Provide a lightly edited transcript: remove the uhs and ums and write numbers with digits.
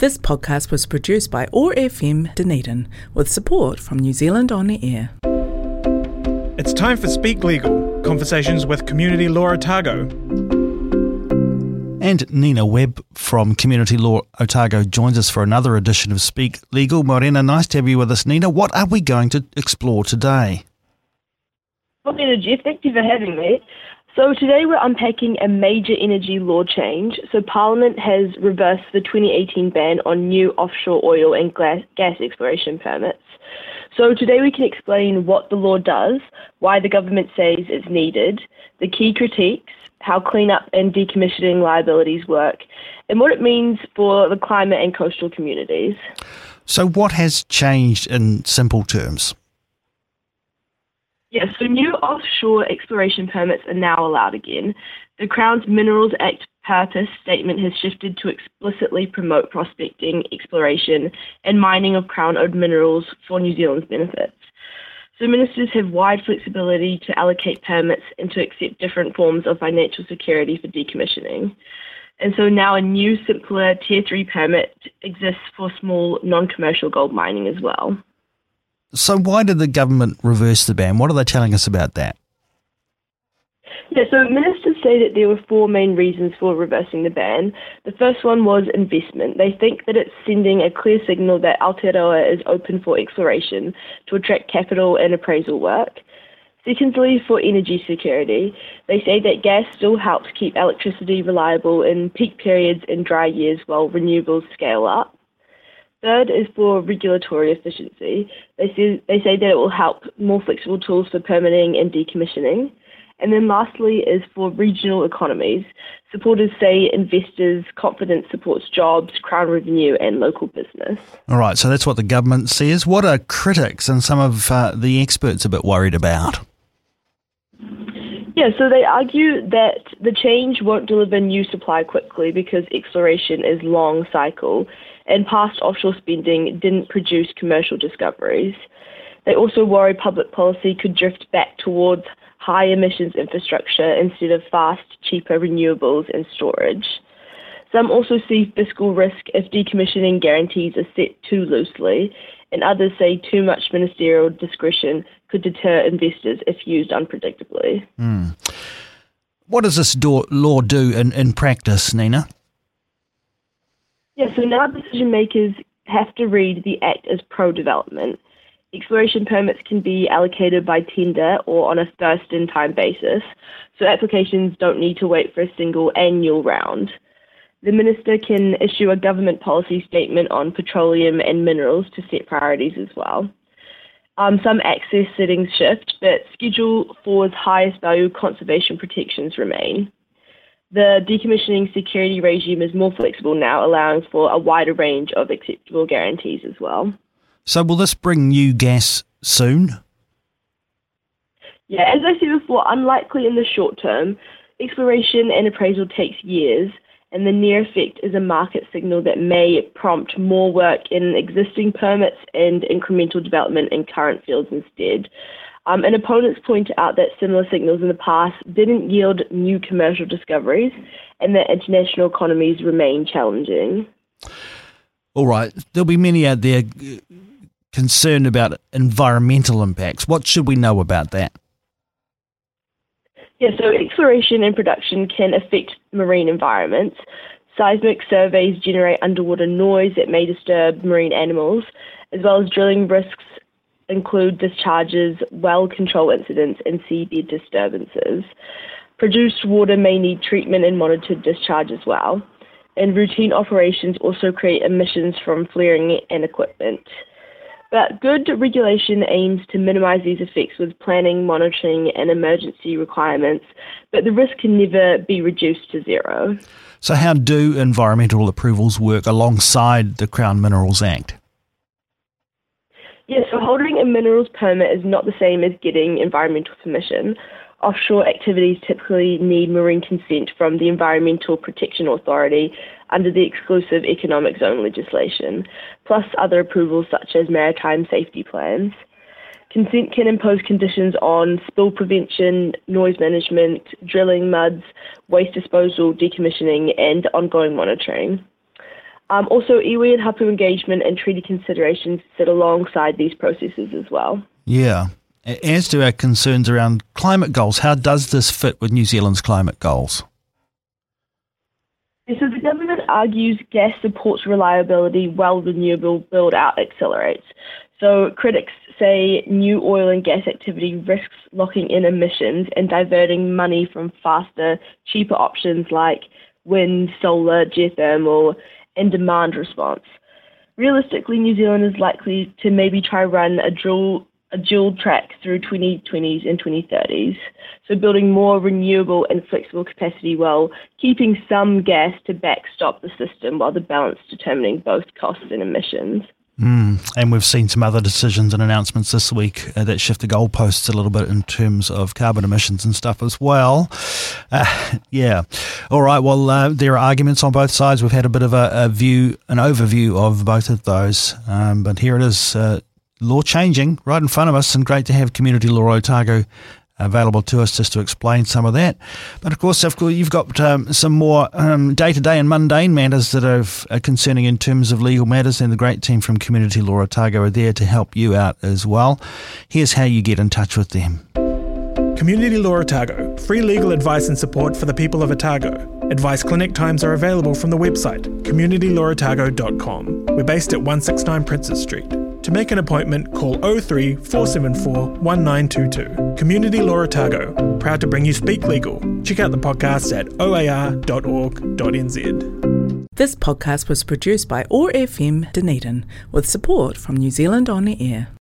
This podcast was produced by OAR FM Dunedin with support from New Zealand On Air. It's time for Speak Legal, conversations with Community Law Otago. And Nina Webb from Community Law Otago joins us for another edition of Speak Legal. Morena, nice to have you with us, Nina. What are we going to explore today? Well, Jeff, thank you for having me. So today we're unpacking a major energy law change. So Parliament has reversed the 2018 ban on new offshore oil and gas exploration permits. So today we can explain what the law does, why the government says it's needed, the key critiques, how cleanup and decommissioning liabilities work, and what it means for the climate and coastal communities. So what has changed in simple terms? Yes, so new offshore exploration permits are now allowed again. The Crown's Minerals Act purpose statement has shifted to explicitly promote prospecting, exploration and mining of Crown-owned minerals for New Zealand's benefits. So ministers have wide flexibility to allocate permits and to accept different forms of financial security for decommissioning. And so now a new, simpler Tier 3 permit exists for small, non-commercial gold mining as well. So why did the government reverse the ban? What are they telling us about that? Yeah, so ministers say that there were four main reasons for reversing the ban. The first one was investment. They think that it's sending a clear signal that Aotearoa is open for exploration to attract capital and appraisal work. Secondly, for energy security, they say that gas still helps keep electricity reliable in peak periods and dry years while renewables scale up. Third is for regulatory efficiency. They say that it will help more flexible tools for permitting and decommissioning. And then lastly is for regional economies. Supporters say investors' confidence supports jobs, Crown revenue and local business. All right, so that's what the government says. What are critics and some of the experts a bit worried about? Yeah, so they argue that the change won't deliver new supply quickly because exploration is long cycle and past offshore spending didn't produce commercial discoveries. They also worry public policy could drift back towards high emissions infrastructure instead of fast, cheaper renewables and storage. Some also see fiscal risk if decommissioning guarantees are set too loosely, and others say too much ministerial discretion could deter investors if used unpredictably. What does this law do in practice, Nina? Yeah, so now decision makers have to read the Act as pro-development. Exploration permits can be allocated by tender or on a first-in-time basis, so applications don't need to wait for a single annual round. The minister can issue a government policy statement on petroleum and minerals to set priorities as well. Some access settings shift, but Schedule 4's highest value conservation protections remain. The decommissioning security regime is more flexible now, allowing for a wider range of acceptable guarantees as well. So will this bring new gas soon? Yeah, as I said before, unlikely in the short term. Exploration and appraisal takes years, and the near effect is a market signal that may prompt more work in existing permits and incremental development in current fields instead. And opponents point out that similar signals in the past didn't yield new commercial discoveries and that international economies remain challenging. All right, there'll be many out there concerned about environmental impacts. What should we know about that? Yeah, so exploration and production can affect marine environments. Seismic surveys generate underwater noise that may disturb marine animals, as well as drilling risks include discharges, well control incidents, and seabed disturbances. Produced water may need treatment and monitored discharge as well. And routine operations also create emissions from flaring and equipment. But good regulation aims to minimise these effects with planning, monitoring and emergency requirements, but the risk can never be reduced to zero. So how do environmental approvals work alongside the Crown Minerals Act? Yeah, so holding a minerals permit is not the same as getting environmental permission. Offshore activities typically need marine consent from the Environmental Protection Authority under the exclusive economic zone legislation, plus other approvals such as maritime safety plans. Consent can impose conditions on spill prevention, noise management, drilling muds, waste disposal, decommissioning, and ongoing monitoring. Also, iwi and hapu engagement and treaty considerations sit alongside these processes as well. Yeah. As to our concerns around climate goals, how does this fit with New Zealand's climate goals? So the government argues gas supports reliability while renewable build-out accelerates. So critics say new oil and gas activity risks locking in emissions and diverting money from faster, cheaper options like wind, solar, geothermal, and demand response. Realistically, New Zealand is likely to maybe try run a dual track through 2020s and 2030s, so building more renewable and flexible capacity while keeping some gas to backstop the system while the balance determining both costs and emissions. And we've seen some other decisions and announcements this week that shift the goalposts a little bit in terms of carbon emissions and stuff as well. Yeah. All right. Well, there are arguments on both sides. We've had a bit of an overview of both of those. But here it is, law changing right in front of us, and great to have Community Law Otago available to us just to explain some of that. But of course, you've got some more day-to-day and mundane matters that are concerning in terms of legal matters, and the great team from Community Law Otago are there to help you out as well. Here's how you get in touch with them. Community Law Otago, free legal advice and support for the people of Otago. Advice clinic times are available from the website communitylawotago.com. We're based at 169 Princes Street. To make an appointment, call 03 474 1922. Community Law Otago, proud to bring you Speak Legal. Check out the podcast at oar.org.nz. This podcast was produced by OAR FM Dunedin with support from New Zealand On Air.